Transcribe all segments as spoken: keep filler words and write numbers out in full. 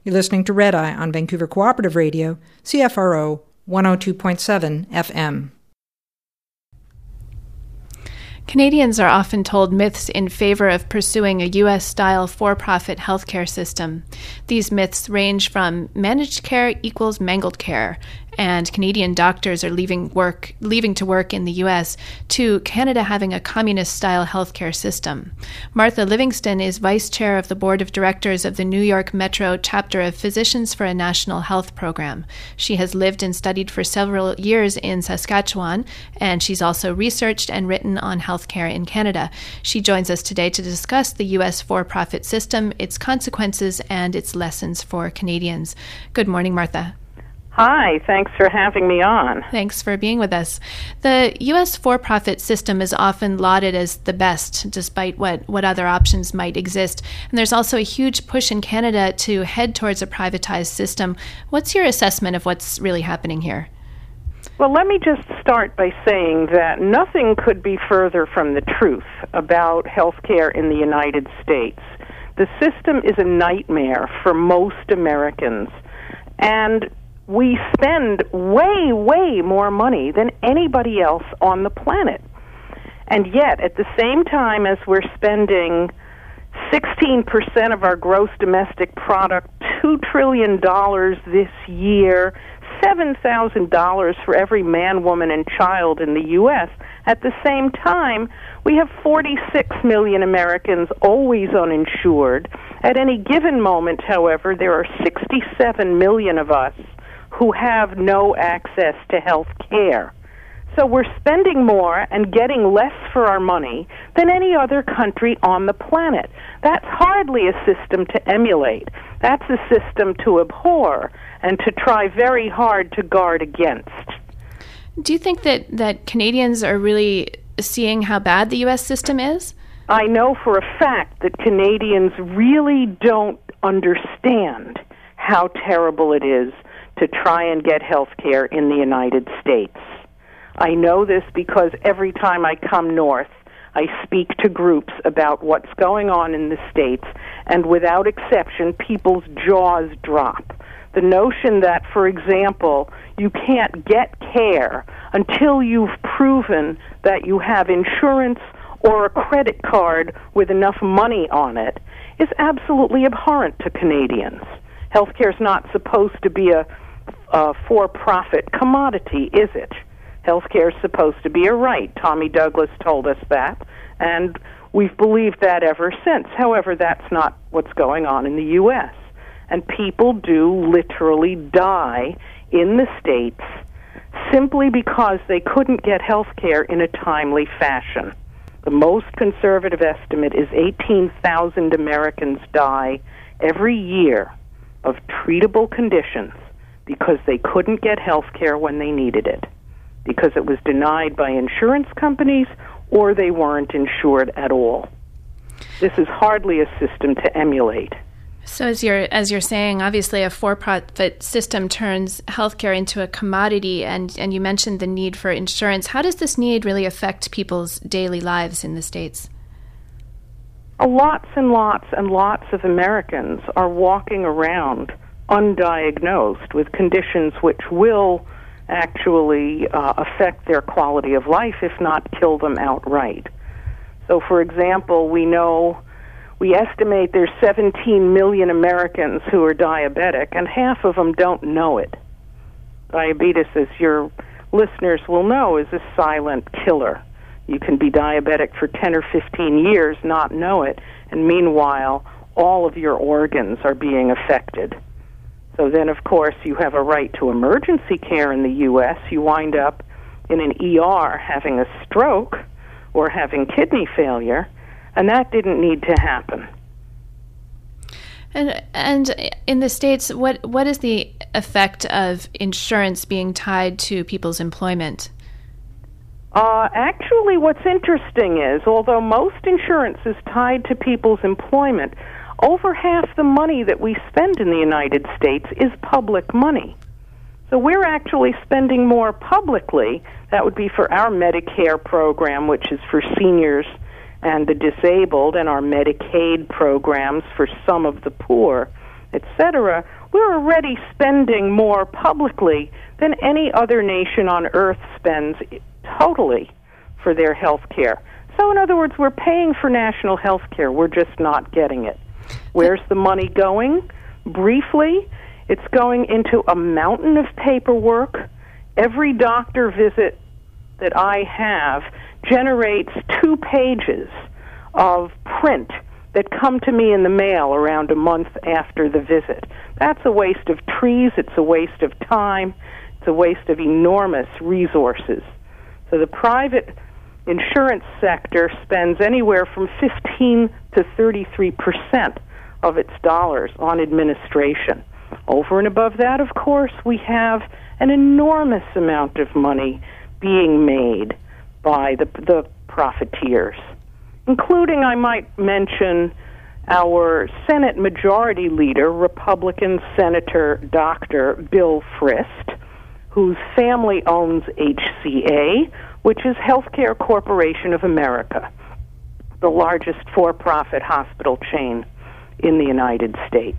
You're listening to Red Eye on Vancouver Cooperative Radio, C F R O one oh two point seven F M. Canadians are often told myths in favor of pursuing a U S-style for-profit healthcare system. These myths range from managed care equals mangled care, and Canadian doctors are leaving work, leaving to work in the U S, to Canada having a communist-style healthcare system. Martha Livingston is vice chair of the board of directors of the New York Metro chapter of Physicians for a National Health Program. She has lived and studied for several years in Saskatchewan, and she's also researched and written on healthcare in Canada. She joins us today to discuss the U S for-profit system, its consequences, and its lessons for Canadians. Good morning, Martha. Hi, thanks for having me on. Thanks for being with us. The U S for-profit system is often lauded as the best, despite what, what other options might exist. And there's also a huge push in Canada to head towards a privatized system. What's your assessment of what's really happening here? Well, let me just start by saying that nothing could be further from the truth about healthcare in the United States. The system is a nightmare for most Americans, and we spend way, way more money than anybody else on the planet. And yet, at the same time as we're spending sixteen percent of our gross domestic product, two trillion dollars this year, seven thousand dollars for every man, woman, and child in the U S, at the same time, we have forty-six million Americans always uninsured. At any given moment, however, there are sixty-seven million of us who have no access to health care. So we're spending more and getting less for our money than any other country on the planet. That's hardly a system to emulate. That's a system to abhor and to try very hard to guard against. Do you think that, that Canadians are really seeing how bad the U S system is? I know for a fact that Canadians really don't understand how terrible it is to try and get health care in the United States. I know this because every time I come north, I speak to groups about what's going on in the States, and without exception, people's jaws drop. The notion that, for example, you can't get care until you've proven that you have insurance or a credit card with enough money on it is absolutely abhorrent to Canadians. Healthcare is not supposed to be a Uh, for-profit commodity, is it? Healthcare is supposed to be a right. Tommy Douglas told us that, and we've believed that ever since. However, that's not what's going on in the U S, and people do literally die in the States simply because they couldn't get healthcare in a timely fashion. The most conservative estimate is eighteen thousand Americans die every year of treatable conditions because they couldn't get health care when they needed it, because it was denied by insurance companies or they weren't insured at all. This is hardly a system to emulate. So as you're, as you're saying, obviously a for-profit system turns healthcare into a commodity, and, and you mentioned the need for insurance. How does this need really affect people's daily lives in the States? Lots and lots and lots of Americans are walking around undiagnosed with conditions which will actually uh, affect their quality of life, if not kill them outright. So, for example, we know, we estimate there's seventeen million Americans who are diabetic, and half of them don't know it. Diabetes, as your listeners will know, is a silent killer. You can be diabetic for ten or fifteen years, not know it, and meanwhile, all of your organs are being affected. So then, of course, you have a right to emergency care in the U S. You wind up in an E R having a stroke or having kidney failure, and that didn't need to happen. And and in the States, what what is the effect of insurance being tied to people's employment? Uh, actually, what's interesting is, although most insurance is tied to people's employment, over half the money that we spend in the United States is public money. So we're actually spending more publicly. That would be for our Medicare program, which is for seniors and the disabled, and our Medicaid programs for some of the poor. et cetera, we're already spending more publicly than any other nation on earth spends totally for their health care. So in other words, we're paying for national health care. We're just not getting it. Where's the money going? Briefly, it's going into a mountain of paperwork. Every doctor visit that I have generates two pages of print that come to me in the mail around a month after the visit. That's a waste of trees, it's a waste of time, it's a waste of enormous resources. So the private insurance sector spends anywhere from fifteen to thirty-three percent of its dollars on administration. Over and above that, of course, we have an enormous amount of money being made by the, the profiteers, including, I might mention, our Senate Majority Leader, Republican Senator Doctor Bill Frist, whose family owns H C A, which is Healthcare Corporation of America, the largest for-profit hospital chain in the United States.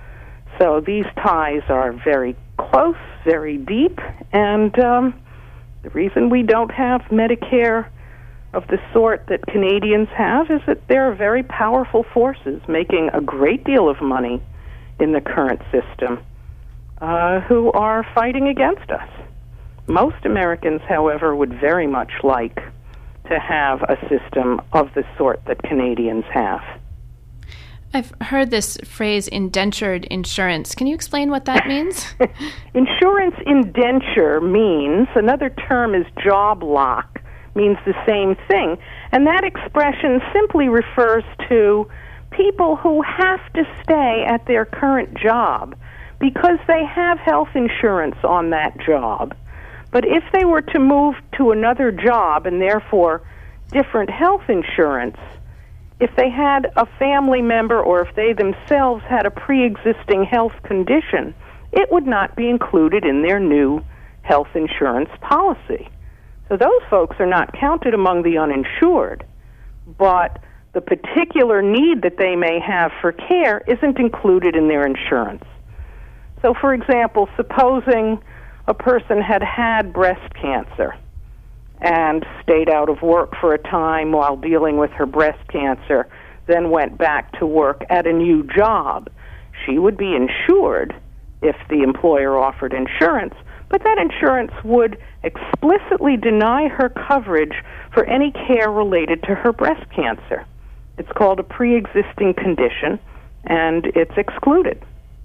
So these ties are very close, very deep, and um, the reason we don't have Medicare of the sort that Canadians have is that there are very powerful forces making a great deal of money in the current system uh, who are fighting against us. Most Americans, however, would very much like to have a system of the sort that Canadians have. I've heard this phrase, indentured insurance. Can you explain what that means? Insurance indenture means, another term is job lock, means the same thing. And that expression simply refers to people who have to stay at their current job because they have health insurance on that job. But if they were to move to another job and therefore different health insurance, if they had a family member or if they themselves had a pre-existing health condition, it would not be included in their new health insurance policy. So those folks are not counted among the uninsured, but the particular need that they may have for care isn't included in their insurance. So, for example, supposing a person had had breast cancer and stayed out of work for a time while dealing with her breast cancer, then went back to work at a new job, she would be insured if the employer offered insurance, but that insurance would explicitly deny her coverage for any care related to her breast cancer. It's called a pre-existing condition, and it's excluded.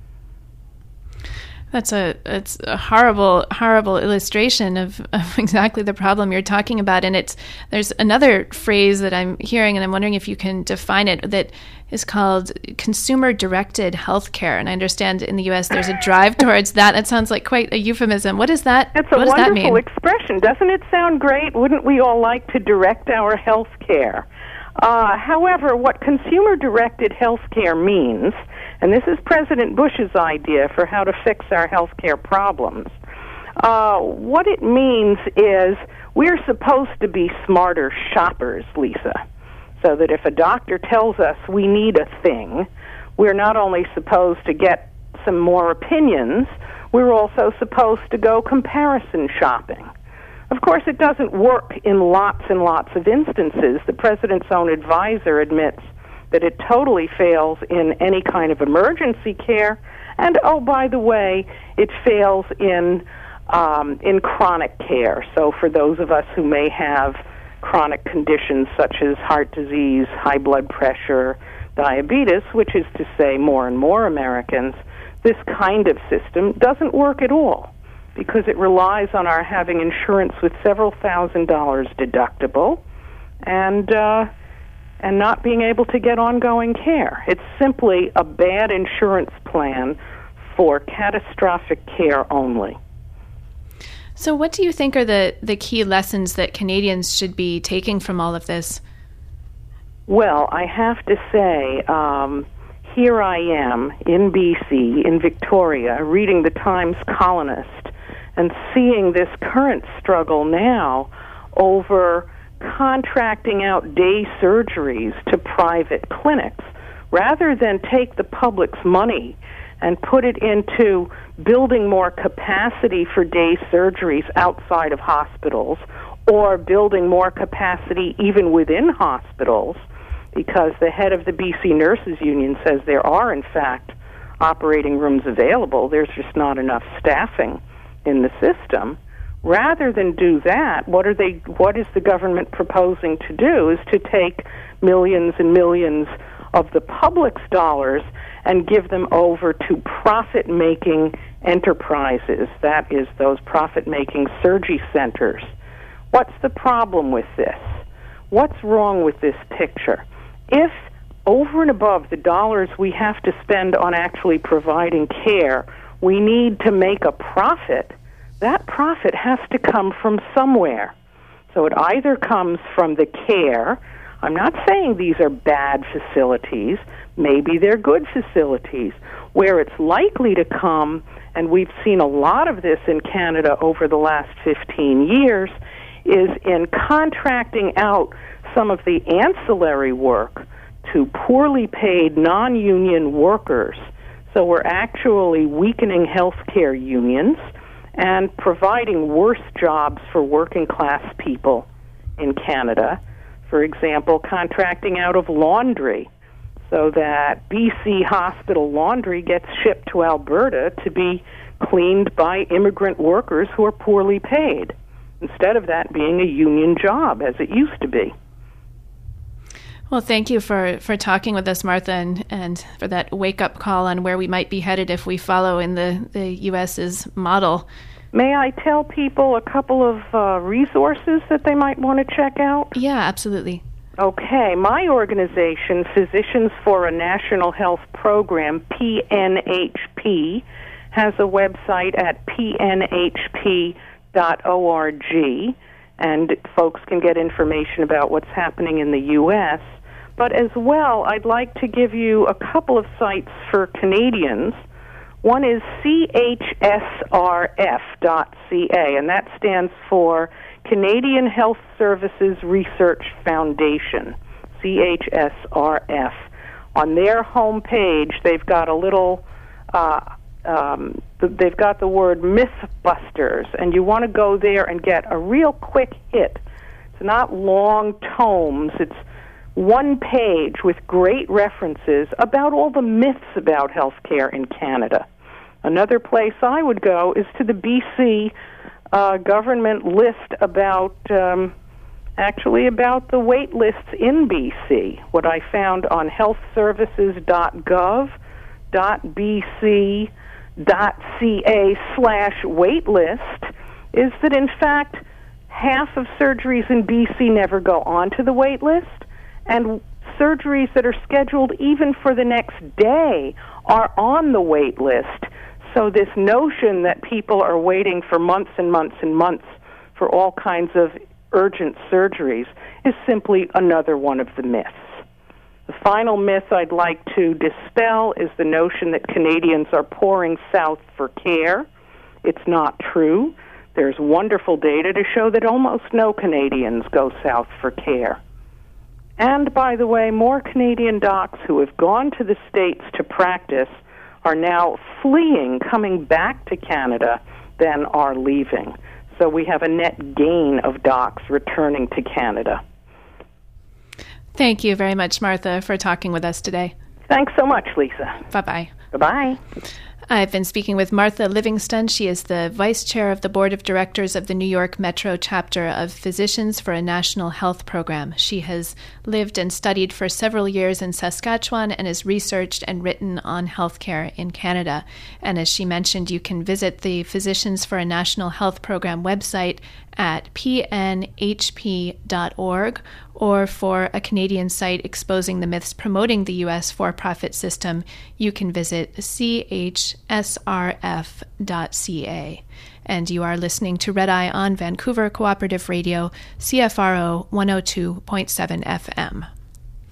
That's a it's a horrible, horrible illustration of, of exactly the problem you're talking about. And it's there's another phrase that I'm hearing, and I'm wondering if you can define it, that is called consumer-directed healthcare. And I understand in the U S there's a drive towards that. That sounds like quite a euphemism. What is that? That's a what does that wonderful mean? expression. Doesn't it sound great? Wouldn't we all like to direct our health care? Uh, however, what consumer-directed health care means, and this is President Bush's idea for how to fix our health care problems, uh, what it means is we're supposed to be smarter shoppers, Lisa, so that if a doctor tells us we need a thing, we're not only supposed to get some more opinions, we're also supposed to go comparison shopping. Of course, it doesn't work in lots and lots of instances. The president's own advisor admits that it totally fails in any kind of emergency care, and oh, by the way, it fails in um, in chronic care. So for those of us who may have chronic conditions such as heart disease, high blood pressure, diabetes, which is to say more and more Americans, this kind of system doesn't work at all, because it relies on our having insurance with several thousand dollars deductible and uh, and not being able to get ongoing care. It's simply a bad insurance plan for catastrophic care only. So what do you think are the, the key lessons that Canadians should be taking from all of this? Well, I have to say, um, here I am in B C, in Victoria, reading the Times Colonist and seeing this current struggle now over contracting out day surgeries to private clinics rather than take the public's money and put it into building more capacity for day surgeries outside of hospitals, or building more capacity even within hospitals, because the head of the B C Nurses Union says there are, in fact, operating rooms available. There's just not enough staffing in the system. Rather than do that, what are they? What is the government proposing to do is to take millions and millions of the public's dollars and give them over to profit-making enterprises. That is, those profit-making surgery centers. What's the problem with this? What's wrong with this picture? If over and above the dollars we have to spend on actually providing care, we need to make a profit, that profit has to come from somewhere. So it either comes from the care. I'm not saying these are bad facilities. Maybe they're good facilities. Where it's likely to come, and we've seen a lot of this in Canada over the last fifteen years, is in contracting out some of the ancillary work to poorly paid non-union workers. So we're actually weakening healthcare unions and providing worse jobs for working class people in Canada. For example, contracting out of laundry, so that B C hospital laundry gets shipped to Alberta to be cleaned by immigrant workers who are poorly paid, instead of that being a union job, as it used to be. Well, thank you for, for talking with us, Martha, and, and for that wake-up call on where we might be headed if we follow in the, the U S's model. May I tell people a couple of uh, resources that they might want to check out? Yeah, absolutely. Okay. My organization, Physicians for a National Health Program, P N H P, has a website at p n h p dot org, and folks can get information about what's happening in the U S But as well, I'd like to give you a couple of sites for Canadians. One is C H S R F dot C A, and that stands for Canadian Health Services Research Foundation, C H S R F. On their homepage, they've got a little, uh, um, they've got the word Mythbusters, and you want to go there and get a real quick hit. It's not long tomes. It's one page with great references about all the myths about healthcare in Canada. Another place I would go is to the B C uh, government list about, um, actually about the wait lists in B C. What I found on health services dot gov dot b c dot c a slash waitlist is that, in fact, half of surgeries in B C never go onto the wait list, and surgeries that are scheduled even for the next day are on the wait list. So this notion that people are waiting for months and months and months for all kinds of urgent surgeries is simply another one of the myths. The final myth I'd like to dispel is the notion that Canadians are pouring south for care. It's not true. There's wonderful data to show that almost no Canadians go south for care. And, by the way, more Canadian docs who have gone to the States to practice are now fleeing, coming back to Canada, than are leaving. So we have a net gain of docs returning to Canada. Thank you very much, Martha, for talking with us today. Thanks so much, Lisa. Bye-bye. Bye-bye. I've been speaking with Martha Livingston. She is the Vice Chair of the Board of Directors of the New York Metro chapter of Physicians for a National Health Program. She has lived and studied for several years in Saskatchewan and has researched and written on healthcare in Canada. And as she mentioned, you can visit the Physicians for a National Health Program website at p n h p dot org, or for a Canadian site exposing the myths promoting the U S for-profit system, you can visit c h s r f dot c a. And you are listening to Red Eye on Vancouver Cooperative Radio, C F R O one oh two point seven F M.